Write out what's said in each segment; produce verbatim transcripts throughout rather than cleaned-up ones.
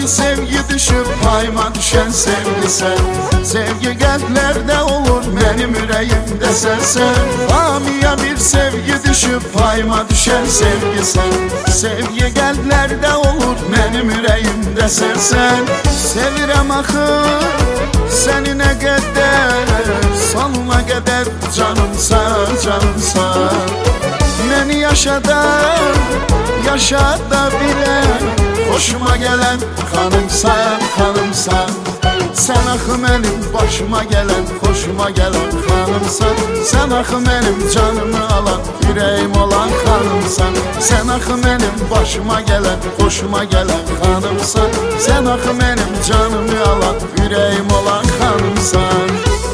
bir sevgi düşüp payıma düşen sevgi sen. Sevgi kalplerde olur benim yüreğimde sen sen. Faniye bir sevgi düşüp payıma düşen sevgi sen. Sevgi kalplerde olur benim yüreğimde sen sen. Sevirem axı seni ne kadar, sonuna kadar canımsan canımsan. Beni yaşada yaşada bile hoşuma gelen hanımsan hanımsan. Sen axı benim başıma gelen, hoşuma gelen hanımsan. Sen axı benim canımı alan, yüreğim olan hanımsan. Sen axı benim başıma gelen, hoşuma gelen hanımsan. Sen axı benim canımı alan, yüreğim olan hanımsan.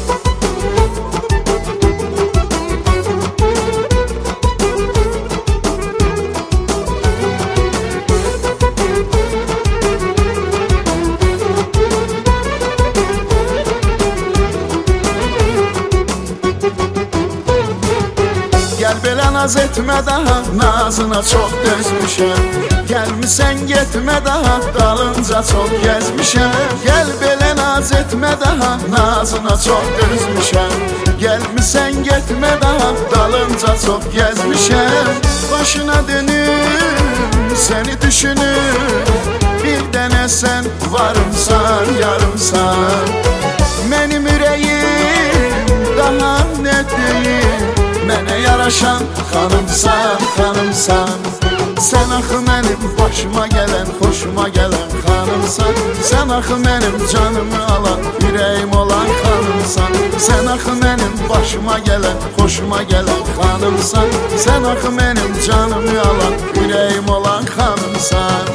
Gel belə naz etmə daha, nazına çox dözmüşəm. Gəlmisən getmə daha, dalınca çox gəzmişəm. Gel belə naz etmə daha, nazına çox dözmüşəm. Gəlmisən getmə daha, dalınca çox gəzmişəm. Başına dönüb seni düşünüb, bir dənə sən varımsan, yarımsan. Mənim ürəyim daha nə deyim, mənə yaraşan hanımsan, hanımsan. Sen axı mənim başıma gelen, hoşuma gelen hanımsan. Sen axı mənim canımı alan, yüreğim olan hanımsan. Sen axı mənim başıma gelen, hoşuma gelen hanımsan. Sen axı mənim canımı alan, yüreğim olan hanımsan.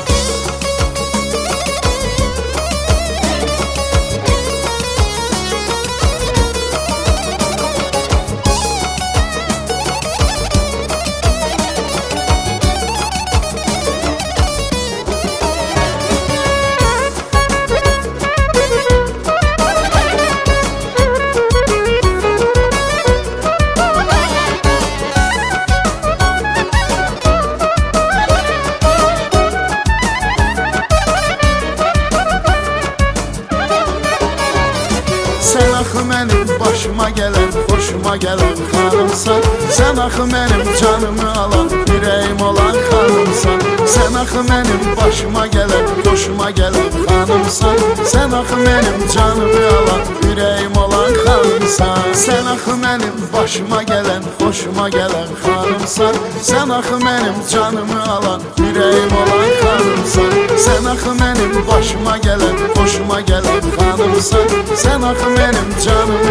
Sen axı mənim başıma gelen, hoşuma gelen hanımsan. Sen axı mənim canımı alan, yüreğim olan hanımsan. Sen axı mənim başıma gelen, hoşuma gelen hanımsan. Sen axı mənim canımı alan, yüreğim olan hanımsan. Sen axı mənim başıma gelen, hoşuma gelen hanımsan. Sen axı mənim canımı alan, yüreğim olan hanımsan. Sen axı mənim başıma gelen, hoşuma gelen hanımsan. Sen axı benim canım